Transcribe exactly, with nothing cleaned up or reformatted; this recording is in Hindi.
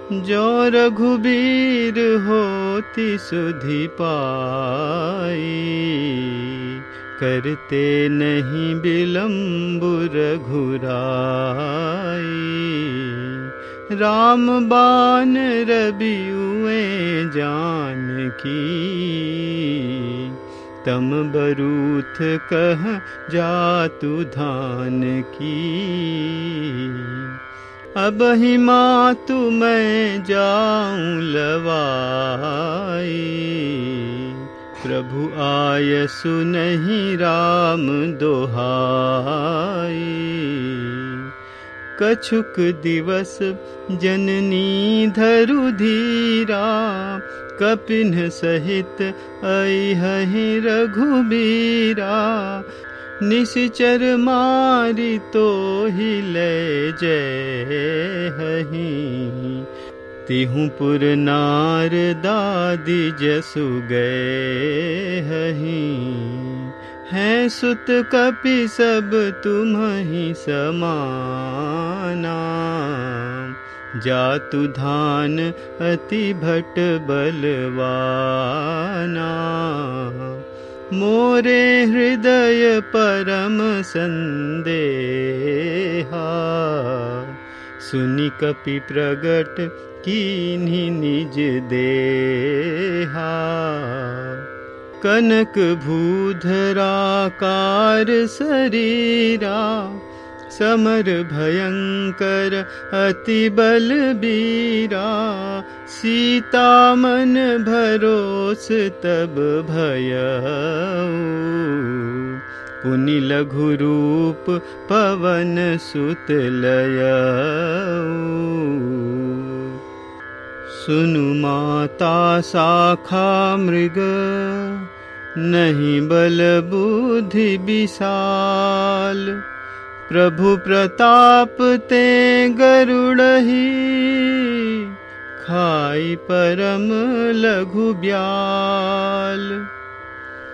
जो रघुबीर होती सुधि पाई, करते नहीं बिलम्ब रघुराई। राम बान रबियुए जानकी, तम बरूथ कह जातु धान की। अब ही मातु मैं जाऊं लवाई, प्रभु आयसु नहीं राम दोहाई। कछुक दिवस जननी धरु धीरा, कपिन सहित अइहहि रघुबीरा। निश्चर मारी तो ही ले जयहि, तिहु पुर नार दादी जसु गए हहि। हैं सुत कपि सब तुम्हि समाना, जातु धान अति भट बलवाना। मोरे हृदय परम संदेहा, सुनि कपि प्रगट कीन्हि निज देहा। कनक भूधराकार शरीरा, समर भयंकर अति बलबीरा। सीता मन भरोस तब भयउ, पुनि लघु रूप पवन सुत लयऊ। सुनु माता शाखा मृग, नहीं बल बुद्धि विशाल। प्रभु प्रताप ते गरुड़हि, खाई परम लघु ब्याल।